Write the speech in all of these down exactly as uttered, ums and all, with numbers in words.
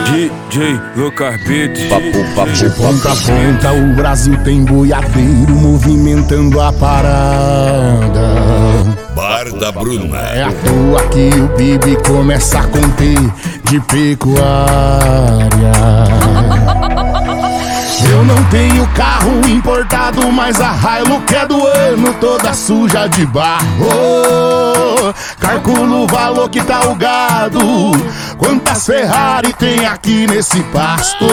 D J Lucas Beats. Papo, papo, de ponta a ponta o Brasil tem boiadeiro movimentando a parada. Bar da Bruna. É à toa que o Bibi começa a conter de pecuária. Eu não tenho carro importado, mas a Hilux é do ano, toda suja de barro. Calculo o valor que tá o gado, quantas Ferrari tem aqui nesse pasto.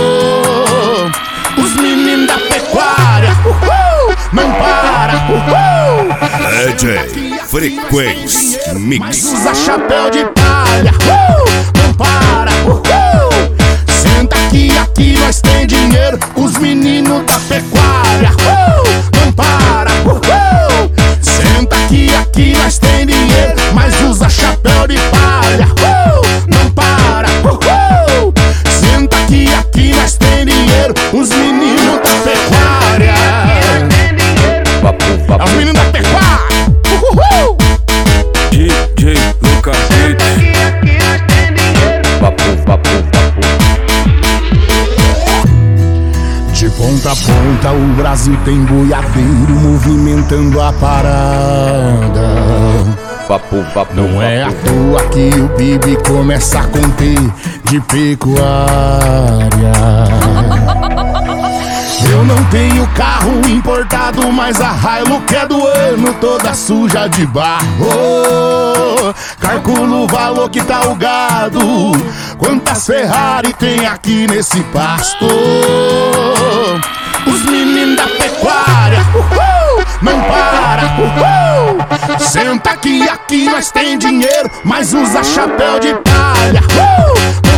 Os meninos da pecuária, uhul, não para, uhul. D J Frequência Mix. Usa chapéu de palha, uhul, não para, uhul. Senta aqui, aqui nós tem dinheiro. Os meninos da pecuária, uh, não para, uh, uh. Senta aqui, aqui nós tem dinheiro, mas usa chapéu de palha, uh, não para, uh, uh. Senta aqui, aqui nós tem dinheiro. Os meninos da pecuária. Papo, papo. É os meninos da pecuária, uh, uh. D J Lucas Beats. Papo, papo, papo. De ponta a ponta o Brasil tem boiadeiro movimentando a parada. Papo, papo. Não é à toa que o Bibi começa a conter de pecuária. Eu não tenho carro importado, mas a Hilux é do ano, toda suja de barro. Calculo o valor que tá o gado, quantas Ferrari tem aqui nesse pasto. Os meninos da pecuária, uhul, não para, uhul. Senta aqui, aqui nós tem dinheiro, mas usa chapéu de palha, uhul.